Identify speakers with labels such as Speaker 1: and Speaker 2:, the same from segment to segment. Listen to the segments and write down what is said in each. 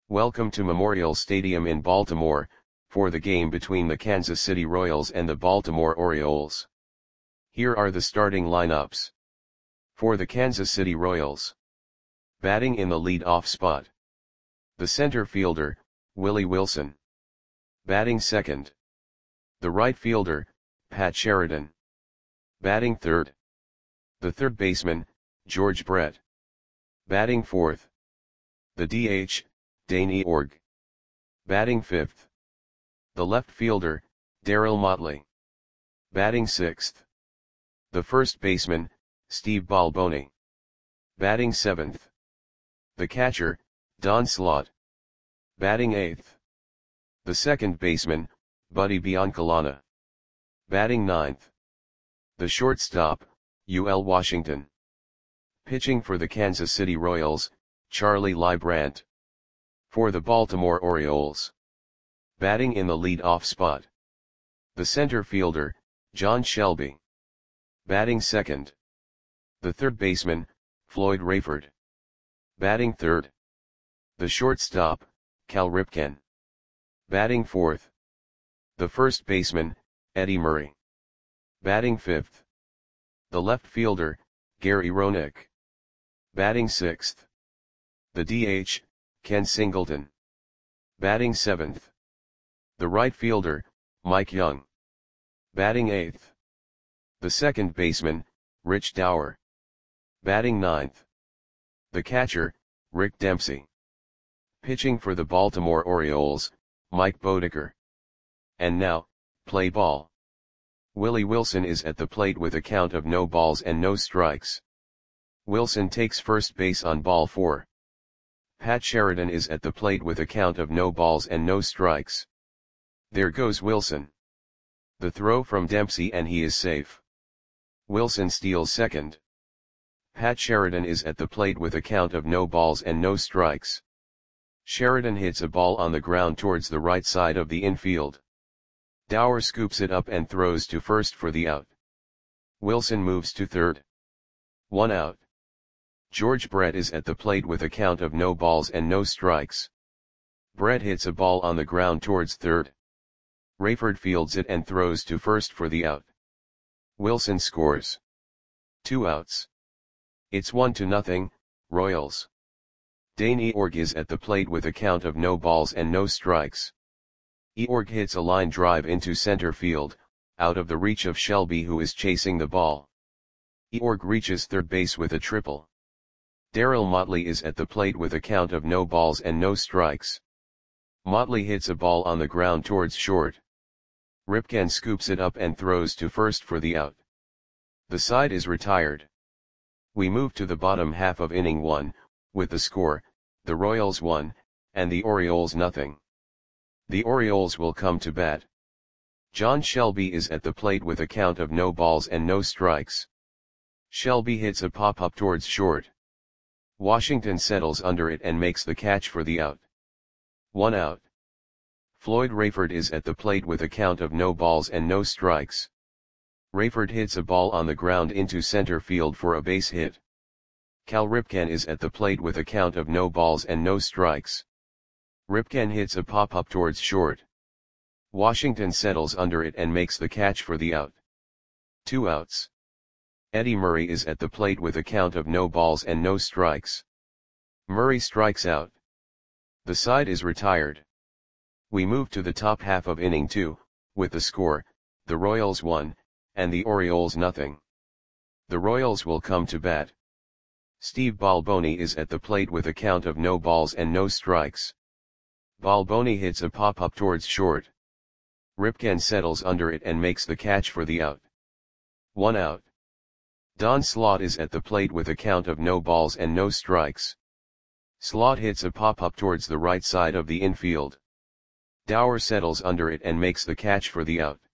Speaker 1: Welcome to Memorial Stadium in Baltimore, for the game between the Kansas City Royals and the Baltimore Orioles. Here are the starting lineups. For the Kansas City Royals. Batting in the lead-off spot. The center fielder, Willie Wilson. Batting second. The right fielder, Pat Sheridan. Batting third. The third baseman, George Brett. Batting fourth. The DH, Dane Eorg. Batting fifth. The left fielder, Darryl Motley. Batting sixth. The first baseman, Steve Balboni. Batting seventh. The catcher, Don Slaught. Batting eighth. The second baseman, Buddy Biancalana. Batting ninth. The shortstop, UL Washington. Pitching for the Kansas City Royals, Charlie Leibrandt. For the Baltimore Orioles. Batting in the lead-off spot. The center fielder, John Shelby. Batting second. The third baseman, Floyd Rayford. Batting third. The shortstop, Cal Ripken. Batting fourth. The first baseman, Eddie Murray. Batting fifth. The left fielder, Gary Roenick. Batting sixth. The DH, Ken Singleton. Batting seventh. The right fielder, Mike Young. Batting eighth. The second baseman, Rich Dower. Batting ninth. The catcher, Rick Dempsey. Pitching for the Baltimore Orioles, Mike Bodeker. And now, play ball. Willie Wilson is at the plate with a count of no balls and no strikes. Wilson takes first base on ball 4. Pat Sheridan is at the plate with a count of no balls and no strikes. There goes Wilson. The throw from Dempsey and he is safe. Wilson steals second. Pat Sheridan is at the plate with a count of no balls and no strikes. Sheridan hits a ball on the ground towards the right side of the infield. Dower scoops it up and throws to first for the out. Wilson moves to third. 1 out. George Brett is at the plate with a count of no balls and no strikes. Brett hits a ball on the ground towards third. Rayford fields it and throws to first for the out. Wilson scores. 2 outs. It's 1-0, Royals. Dane Eorg is at the plate with a count of no balls and no strikes. Eorg hits a line drive into center field, out of the reach of Shelby who is chasing the ball. Eorg reaches third base with a triple. Darryl Motley is at the plate with a count of no balls and no strikes. Motley hits a ball on the ground towards short. Ripken scoops it up and throws to first for the out. The side is retired. We move to the bottom half of inning 1, with the score, the Royals 1, and the Orioles nothing. The Orioles will come to bat. John Shelby is at the plate with a count of no balls and no strikes. Shelby hits a pop-up towards short. Washington settles under it and makes the catch for the out. 1 out. Floyd Rayford is at the plate with a count of no balls and no strikes. Rayford hits a ball on the ground into center field for a base hit. Cal Ripken is at the plate with a count of no balls and no strikes. Ripken hits a pop-up towards short. Washington settles under it and makes the catch for the out. 2 outs. Eddie Murray is at the plate with a count of no balls and no strikes. Murray strikes out. The side is retired. We move to the top half of inning 2, with the score, the Royals 1, and the Orioles nothing. The Royals will come to bat. Steve Balboni is at the plate with a count of no balls and no strikes. Balboni hits a pop-up towards short. Ripken settles under it and makes the catch for the out. 1 out. Don Slaught is at the plate with a count of no balls and no strikes. Slaught hits a pop-up towards the right side of the infield. Dower settles under it and makes the catch for the out.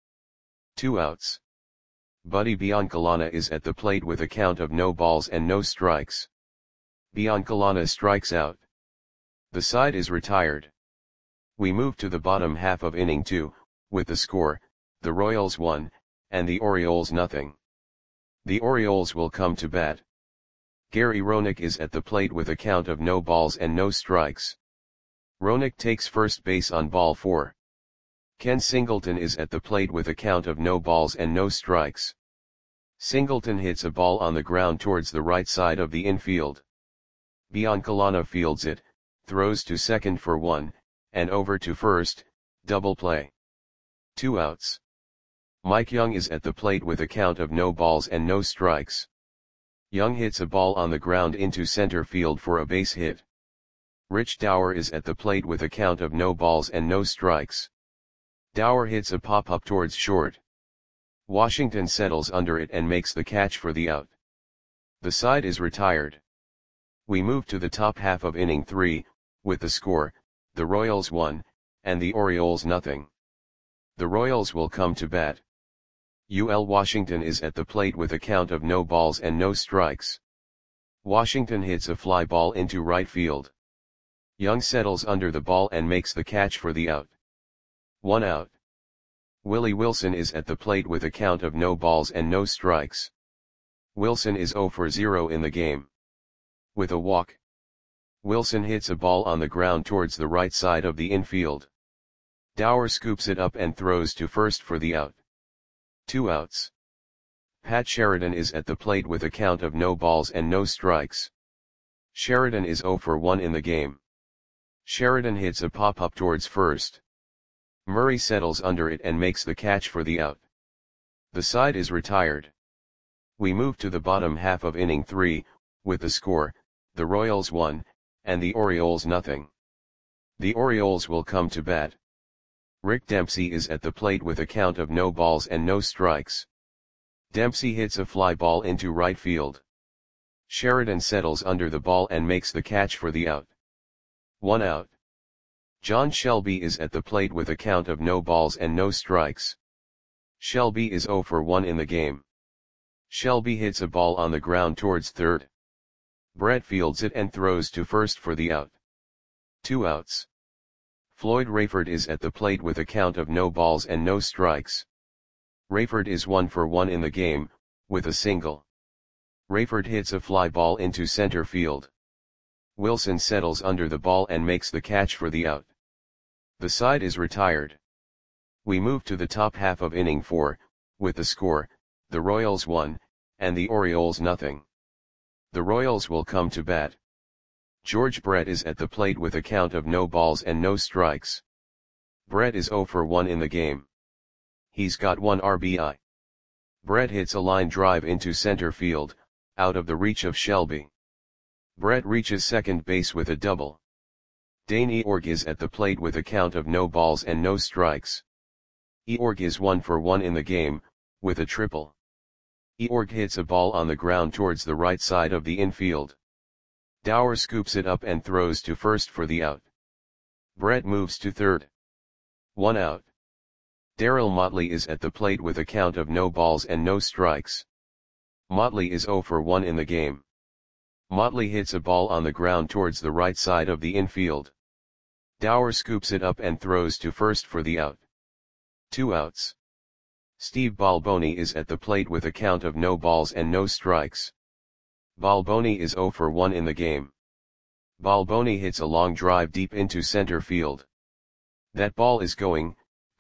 Speaker 1: 2 outs. Buddy Biancalana is at the plate with a count of no balls and no strikes. Biancalana strikes out. The side is retired. We move to the bottom half of inning 2, with the score, the Royals 1, and the Orioles nothing. The Orioles will come to bat. Gary Roenick is at the plate with a count of no balls and no strikes. Roenick takes first base on ball 4. Ken Singleton is at the plate with a count of no balls and no strikes. Singleton hits a ball on the ground towards the right side of the infield. Biancalana fields it, throws to second for 1, and over to first, double play. 2 outs. Mike Young is at the plate with a count of no balls and no strikes. Young hits a ball on the ground into center field for a base hit. Rich Dower is at the plate with a count of no balls and no strikes. Dower hits a pop-up towards short. Washington settles under it and makes the catch for the out. The side is retired. We move to the top half of inning 3, with the score, the Royals 1, and the Orioles nothing. The Royals will come to bat. UL Washington is at the plate with a count of no balls and no strikes. Washington hits a fly ball into right field. Young settles under the ball and makes the catch for the out. 1 out. Willie Wilson is at the plate with a count of no balls and no strikes. Wilson is 0 for 0 in the game. With a walk, Wilson hits a ball on the ground towards the right side of the infield. Dower scoops it up and throws to first for the out. 2 outs. Pat Sheridan is at the plate with a count of no balls and no strikes. Sheridan is 0 for 1 in the game. Sheridan hits a pop-up towards first. Murray settles under it and makes the catch for the out. The side is retired. We move to the bottom half of inning 3, with the score, the Royals 1, and the Orioles nothing. The Orioles will come to bat. Rick Dempsey is at the plate with a count of no balls and no strikes. Dempsey hits a fly ball into right field. Sheridan settles under the ball and makes the catch for the out. 1 out. John Shelby is at the plate with a count of no balls and no strikes. Shelby is 0 for 1 in the game. Shelby hits a ball on the ground towards third. Brett fields it and throws to first for the out. 2 outs. Floyd Rayford is at the plate with a count of no balls and no strikes. Rayford is 1 for 1 in the game, with a single. Rayford hits a fly ball into center field. Wilson settles under the ball and makes the catch for the out. The side is retired. We move to the top half of inning 4, with the score, the Royals 1, and the Orioles nothing. The Royals will come to bat. George Brett is at the plate with a count of no balls and no strikes. Brett is 0 for 1 in the game. He's got 1 RBI. Brett hits a line drive into center field, out of the reach of Shelby. Brett reaches second base with a double. Dane Eorg is at the plate with a count of no balls and no strikes. Eorg is 1 for 1 in the game, with a triple. Eorg hits a ball on the ground towards the right side of the infield. Dower scoops it up and throws to first for the out. Brett moves to third. 1 out. Darryl Motley is at the plate with a count of no balls and no strikes. Motley is 0 for 1 in the game. Motley hits a ball on the ground towards the right side of the infield. Dower scoops it up and throws to first for the out. 2 outs. Steve Balboni is at the plate with a count of no balls and no strikes. Balboni is 0 for 1 in the game. Balboni hits a long drive deep into center field. That ball is gone.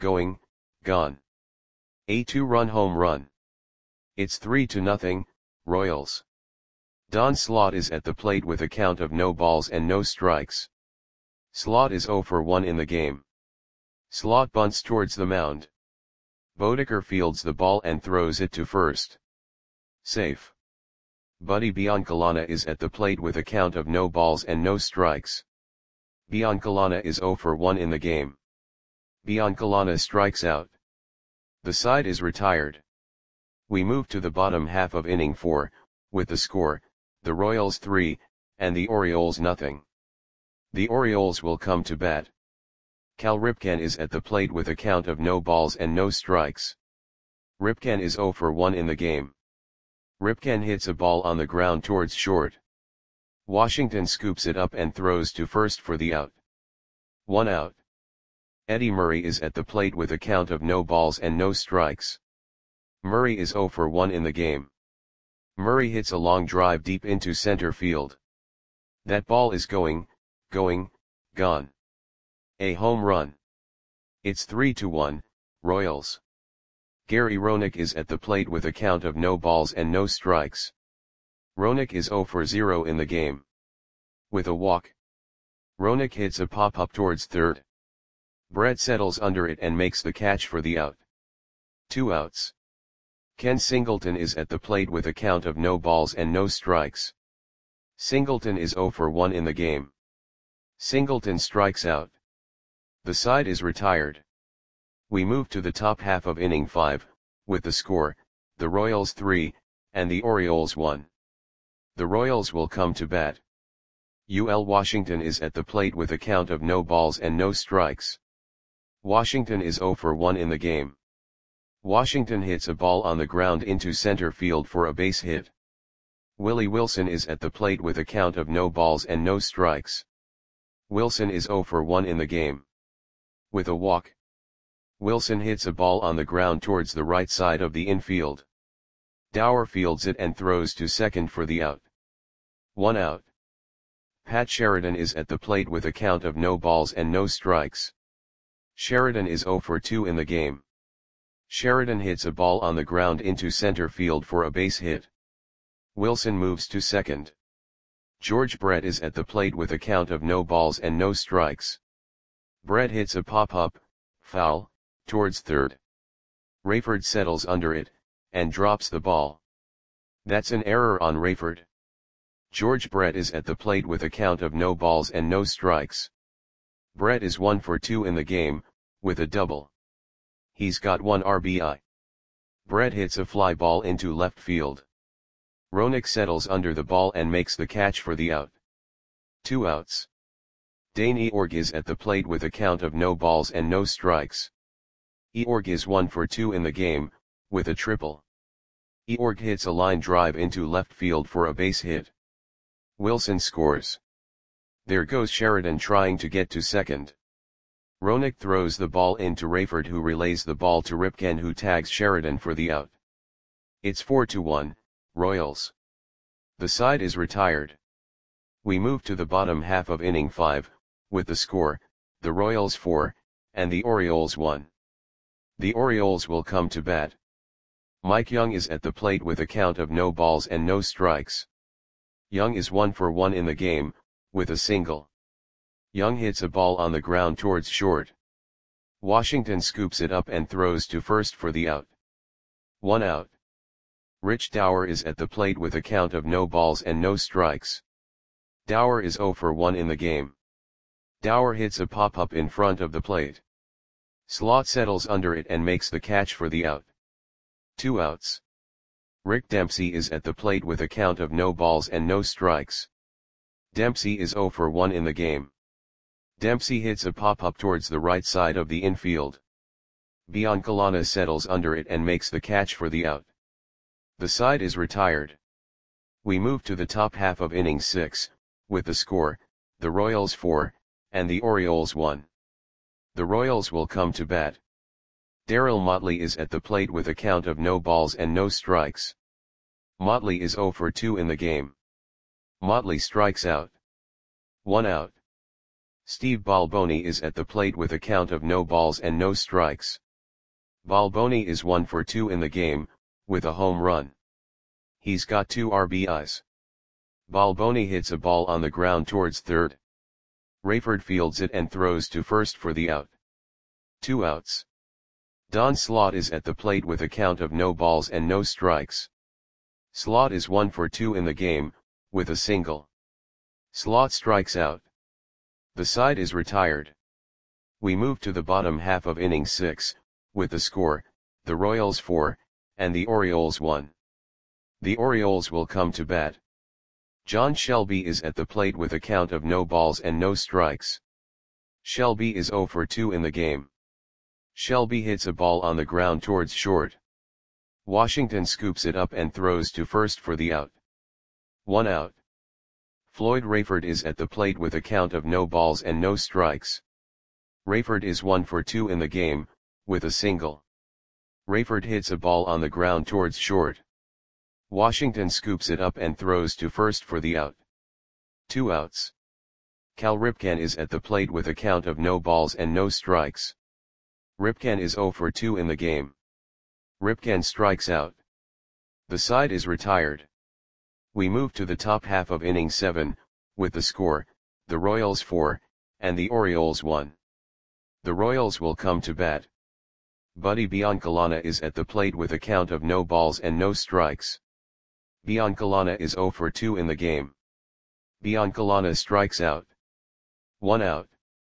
Speaker 1: A 2-run home run. It's 3-0, Royals. Don Slaught is at the plate with a count of no balls and no strikes. Slaught is 0 for 1 in the game. Slaught bunts towards the mound. Bodeker fields the ball and throws it to first. Safe. Buddy Biancalana is at the plate with a count of no balls and no strikes. Biancalana is 0 for 1 in the game. Biancalana strikes out. The side is retired. We move to the bottom half of inning 4, with the score, the Royals 3, and the Orioles nothing. The Orioles will come to bat. Cal Ripken is at the plate with a count of no balls and no strikes. Ripken is 0 for 1 in the game. Ripken hits a ball on the ground towards short. Washington scoops it up and throws to first for the out. 1 out. Eddie Murray is at the plate with a count of no balls and no strikes. Murray is 0 for 1 in the game. Murray hits a long drive deep into center field. That ball is gone. A home run. It's 3-1, Royals. Gary Roenick is at the plate with a count of no balls and no strikes. Roenick is 0 for 0 in the game. With a walk. Roenick hits a pop-up towards third. Brett settles under it and makes the catch for the out. 2 outs. Ken Singleton is at the plate with a count of no balls and no strikes. Singleton is 0 for 1 in the game. Singleton strikes out. The side is retired. We move to the top half of inning 5, with the score, the Royals 3, and the Orioles 1. The Royals will come to bat. UL Washington is at the plate with a count of no balls and no strikes. Washington is 0 for 1 in the game. Washington hits a ball on the ground into center field for a base hit. Willie Wilson is at the plate with a count of no balls and no strikes. Wilson is 0 for 1 in the game. With a walk. Wilson hits a ball on the ground towards the right side of the infield. Dower fields it and throws to second for the out. 1 out. Pat Sheridan is at the plate with a count of no balls and no strikes. Sheridan is 0 for 2 in the game. Sheridan hits a ball on the ground into center field for a base hit. Wilson moves to second. George Brett is at the plate with a count of no balls and no strikes. Brett hits a pop-up, foul, towards third. Rayford settles under it, and drops the ball. That's an error on Rayford. George Brett is at the plate with a count of no balls and no strikes. Brett is 1 for 2 in the game, with a double. He's got 1 RBI. Brett hits a fly ball into left field. Roenick settles under the ball and makes the catch for the out. 2 outs. Dane Eorg is at the plate with a count of no balls and no strikes. Eorg is 1 for 2 in the game, with a triple. Eorg hits a line drive into left field for a base hit. Wilson scores. There goes Sheridan trying to get to second. Roenick throws the ball into Rayford, who relays the ball to Ripken, who tags Sheridan for the out. It's 4-1, Royals. The side is retired. We move to the bottom half of inning 5, with the score, the Royals 4, and the Orioles 1. The Orioles will come to bat. Mike Young is at the plate with a count of no balls and no strikes. Young is 1 for 1 in the game, with a single. Young hits a ball on the ground towards short. Washington scoops it up and throws to first for the out. 1 out. Rich Dower is at the plate with a count of no balls and no strikes. Dower is 0 for 1 in the game. Dower hits a pop-up in front of the plate. Slot settles under it and makes the catch for the out. 2 outs. Rick Dempsey is at the plate with a count of no balls and no strikes. Dempsey is 0 for 1 in the game. Dempsey hits a pop-up towards the right side of the infield. Biancalana settles under it and makes the catch for the out. The side is retired. We move to the top half of inning 6, with the score, the Royals 4, and the Orioles 1. The Royals will come to bat. Darryl Motley is at the plate with a count of no balls and no strikes. Motley is 0 for 2 in the game. Motley strikes out. 1 out. Steve Balboni is at the plate with a count of no balls and no strikes. Balboni is 1 for 2 in the game, with a home run. He's got 2 RBIs. Balboni hits a ball on the ground towards third. Rayford fields it and throws to first for the out. 2 outs. Don Slaught is at the plate with a count of no balls and no strikes. Slaught is 1 for 2 in the game, with a single. Slaught strikes out. The side is retired. We move to the bottom half of inning 6, with the score, the Royals 4, and the Orioles 1. The Orioles will come to bat. John Shelby is at the plate with a count of no balls and no strikes. Shelby is 0 for 2 in the game. Shelby hits a ball on the ground towards short. Washington scoops it up and throws to first for the out. 1 out. Floyd Rayford is at the plate with a count of no balls and no strikes. Rayford is 1 for 2 in the game, with a single. Rayford hits a ball on the ground towards short. Washington scoops it up and throws to first for the out. 2 outs. Cal Ripken is at the plate with a count of no balls and no strikes. Ripken is 0 for 2 in the game. Ripken strikes out. The side is retired. We move to the top half of inning 7, with the score, the Royals 4, and the Orioles 1. The Royals will come to bat. Buddy Biancalana is at the plate with a count of no balls and no strikes. Biancalana is 0 for 2 in the game. Biancalana strikes out. 1 out.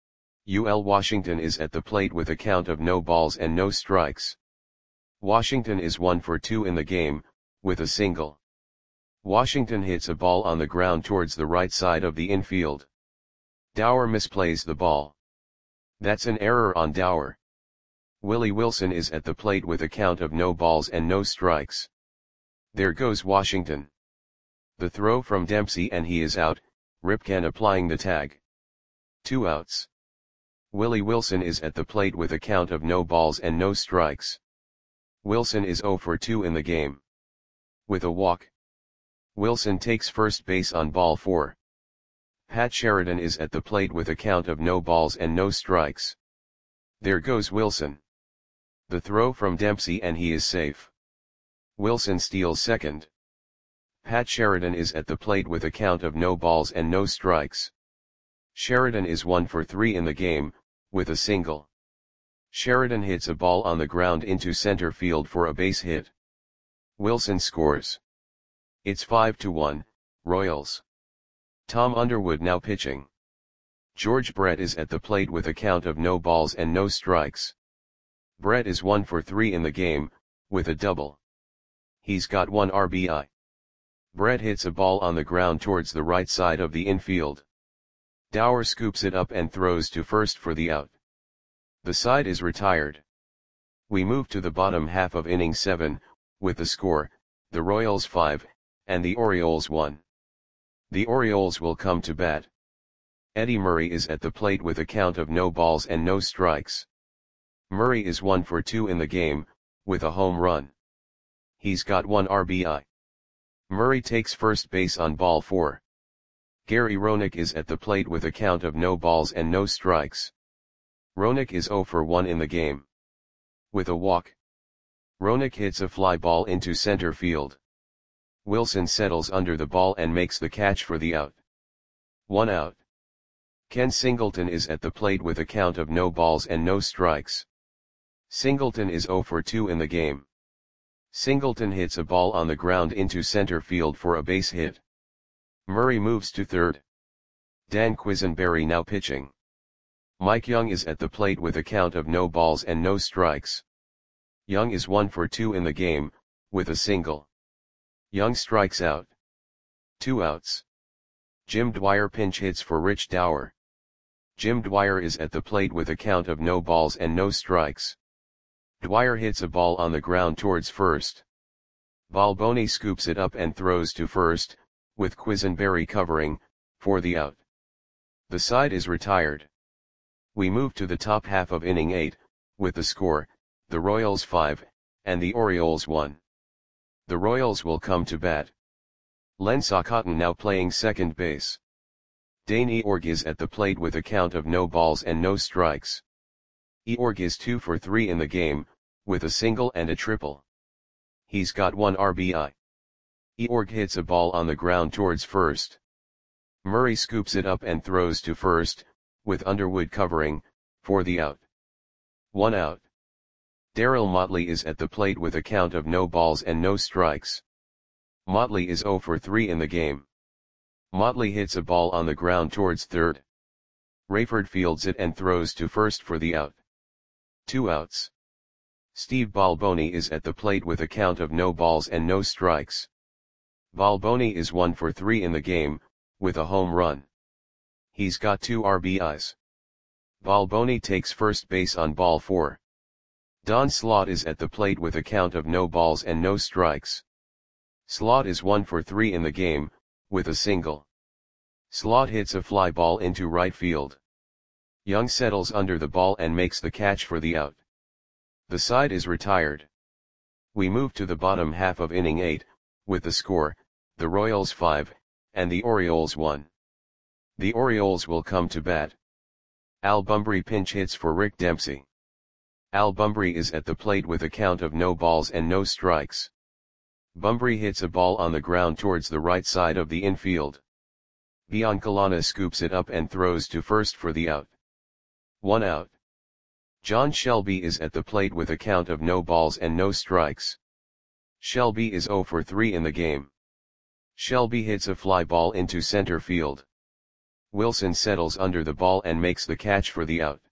Speaker 1: UL Washington is at the plate with a count of no balls and no strikes. Washington is 1 for 2 in the game, with a single. Washington hits a ball on the ground towards the right side of the infield. Dower misplays the ball. That's an error on Dower. Willie Wilson is at the plate with a count of no balls and no strikes. There goes Washington. The throw from Dempsey and he is out, Ripken applying the tag. 2 outs. Willie Wilson is at the plate with a count of no balls and no strikes. Wilson is 0 for 2 in the game. With a walk. Wilson takes first base on ball 4. Pat Sheridan is at the plate with a count of no balls and no strikes. There goes Wilson. The throw from Dempsey and he is safe. Wilson steals second. Pat Sheridan is at the plate with a count of no balls and no strikes. Sheridan is 1 for 3 in the game, with a single. Sheridan hits a ball on the ground into center field for a base hit. Wilson scores. It's 5-1, Royals. Tom Underwood now pitching. George Brett is at the plate with a count of no balls and no strikes. Brett is 1 for 3 in the game, with a double. He's got 1 RBI. Brett hits a ball on the ground towards the right side of the infield. Dower scoops it up and throws to first for the out. The side is retired. We move to the bottom half of inning 7, with the score, the Royals 5, and the Orioles 1. The Orioles will come to bat. Eddie Murray is at the plate with a count of no balls and no strikes. Murray is 1 for 2 in the game, with a home run. He's got 1 RBI. Murray takes first base on ball 4. Gary Roenick is at the plate with a count of no balls and no strikes. Roenick is 0 for 1 in the game. With a walk. Roenick hits a fly ball into center field. Wilson settles under the ball and makes the catch for the out. 1 out. Ken Singleton is at the plate with a count of no balls and no strikes. Singleton is 0 for 2 in the game. Singleton hits a ball on the ground into center field for a base hit. Murray moves to third. Dan Quisenberry now pitching. Mike Young is at the plate with a count of no balls and no strikes. Young is 1 for 2 in the game, with a single. Young strikes out. 2 outs. Jim Dwyer pinch hits for Rich Dower. Jim Dwyer is at the plate with a count of no balls and no strikes. Dwyer hits a ball on the ground towards first. Balboni scoops it up and throws to first, with Quisenberry covering, for the out. The side is retired. We move to the top half of inning 8, with the score, the Royals 5, and the Orioles 1. The Royals will come to bat. Len Socotton now playing second base. Dane Eorg is at the plate with a count of no balls and no strikes. Eorg is 2 for 3 in the game, with a single and a triple. He's got 1 RBI. Eorg hits a ball on the ground towards first. Murray scoops it up and throws to first, with Underwood covering, for the out. 1 out. Darryl Motley is at the plate with a count of no balls and no strikes. Motley is 0 for 3 in the game. Motley hits a ball on the ground towards third. Rayford fields it and throws to first for the out. 2 outs. Steve Balboni is at the plate with a count of no balls and no strikes. Balboni is 1 for 3 in the game, with a home run. He's got 2 RBIs. Balboni takes first base on ball 4. Don Slaught is at the plate with a count of no balls and no strikes. Slaught is 1 for 3 in the game, with a single. Slaught hits a fly ball into right field. Young settles under the ball and makes the catch for the out. The side is retired. We move to the bottom half of inning 8, with the score, the Royals 5, and the Orioles 1. The Orioles will come to bat. Al Bumbry pinch hits for Rick Dempsey. Al Bumbry is at the plate with a count of no balls and no strikes. Bumbry hits a ball on the ground towards the right side of the infield. Biancalana scoops it up and throws to first for the out. 1 out. John Shelby is at the plate with a count of no balls and no strikes. Shelby is 0 for 3 in the game. Shelby hits a fly ball into center field. Wilson settles under the ball and makes the catch for the out.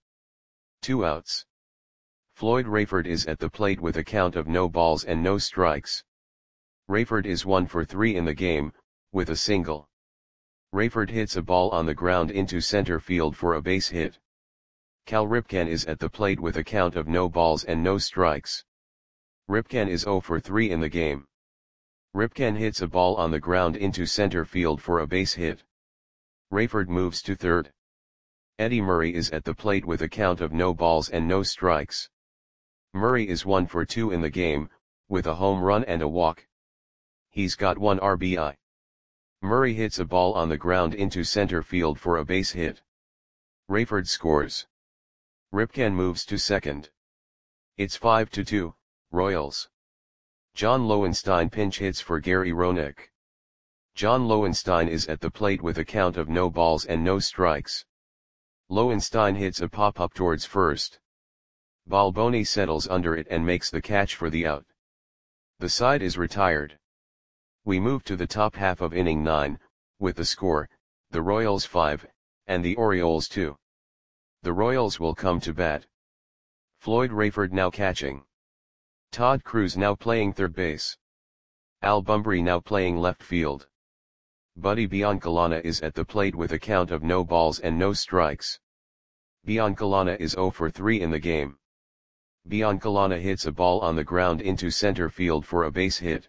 Speaker 1: 2 outs. Floyd Rayford is at the plate with a count of no balls and no strikes. Rayford is 1 for 3 in the game, with a single. Rayford hits a ball on the ground into center field for a base hit. Cal Ripken is at the plate with a count of no balls and no strikes. Ripken is 0 for 3 in the game. Ripken hits a ball on the ground into center field for a base hit. Rayford moves to third. Eddie Murray is at the plate with a count of no balls and no strikes. Murray is 1 for 2 in the game, with a home run and a walk. He's got 1 RBI. Murray hits a ball on the ground into center field for a base hit. Rayford scores. Ripken moves to second. It's 5-2, Royals. John Lowenstein pinch hits for Gary Roenick. John Lowenstein is at the plate with a count of no balls and no strikes. Lowenstein hits a pop-up towards first. Balboni settles under it and makes the catch for the out. The side is retired. We move to the top half of inning 9, with the score, the Royals 5, and the Orioles 2. The Royals will come to bat. Floyd Rayford now catching. Todd Cruz now playing third base. Al Bumbry now playing left field. Buddy Biancalana is at the plate with a count of no balls and no strikes. Biancalana is 0 for 3 in the game. Biancalana hits a ball on the ground into center field for a base hit.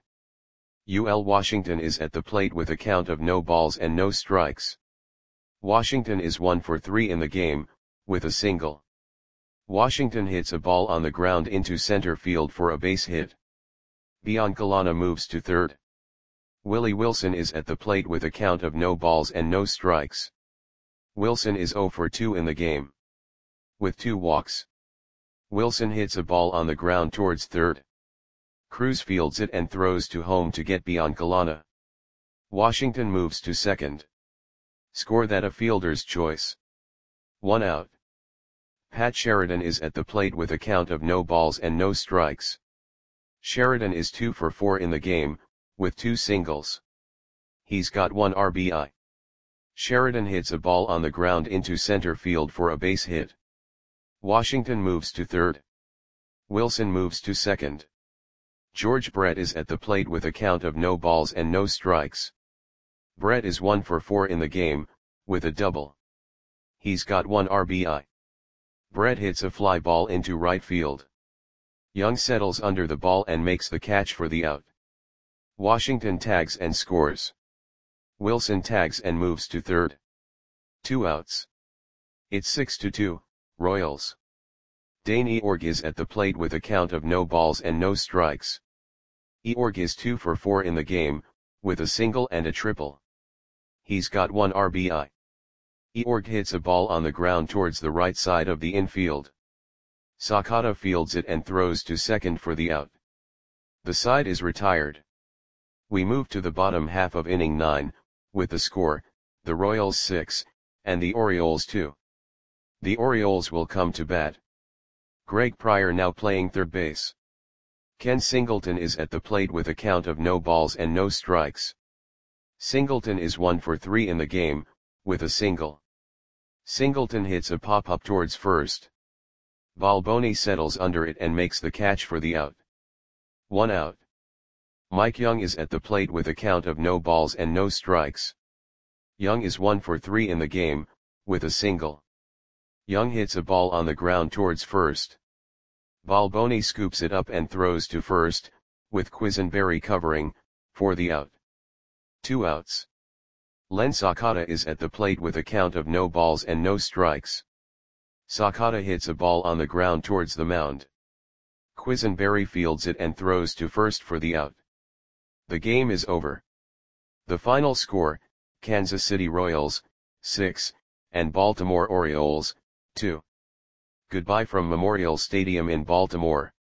Speaker 1: UL Washington is at the plate with a count of no balls and no strikes. Washington is 1 for 3 in the game, with a single. Washington hits a ball on the ground into center field for a base hit. Biancalana moves to third. Willie Wilson is at the plate with a count of no balls and no strikes. Wilson is 0 for 2 in the game. With 2 walks. Wilson hits a ball on the ground towards third. Cruz fields it and throws to home to get Biancalana. Washington moves to second. Score that a fielder's choice. 1 out. Pat Sheridan is at the plate with a count of no balls and no strikes. Sheridan is 2 for 4 in the game, with 2 singles. He's got 1 RBI. Sheridan hits a ball on the ground into center field for a base hit. Washington moves to third. Wilson moves to second. George Brett is at the plate with a count of no balls and no strikes. Brett is 1 for 4 in the game, with a double. He's got 1 RBI. Brett hits a fly ball into right field. Young settles under the ball and makes the catch for the out. Washington tags and scores. Wilson tags and moves to third. 2 outs. It's 6-2, Royals. Dane Eorg is at the plate with a count of no balls and no strikes. Eorg is 2 for 4 in the game, with a single and a triple. He's got 1 RBI. Eorg hits a ball on the ground towards the right side of the infield. Sakata fields it and throws to second for the out. The side is retired. We move to the bottom half of inning 9, with the score, the Royals 6, and the Orioles 2. The Orioles will come to bat. Greg Pryor now playing third base. Ken Singleton is at the plate with a count of no balls and no strikes. Singleton is 1 for 3 in the game, with a single. Singleton hits a pop-up towards first. Balboni settles under it and makes the catch for the out. 1 out. Mike Young is at the plate with a count of no balls and no strikes. Young is 1 for 3 in the game, with a single. Young hits a ball on the ground towards first. Balboni scoops it up and throws to first, with Quisenberry covering, for the out. 2 outs. Len Sakata is at the plate with a count of no balls and no strikes. Sakata hits a ball on the ground towards the mound. Quisenberry fields it and throws to first for the out. The game is over. The final score, Kansas City Royals, 6, and Baltimore Orioles, 2. Goodbye from Memorial Stadium in Baltimore,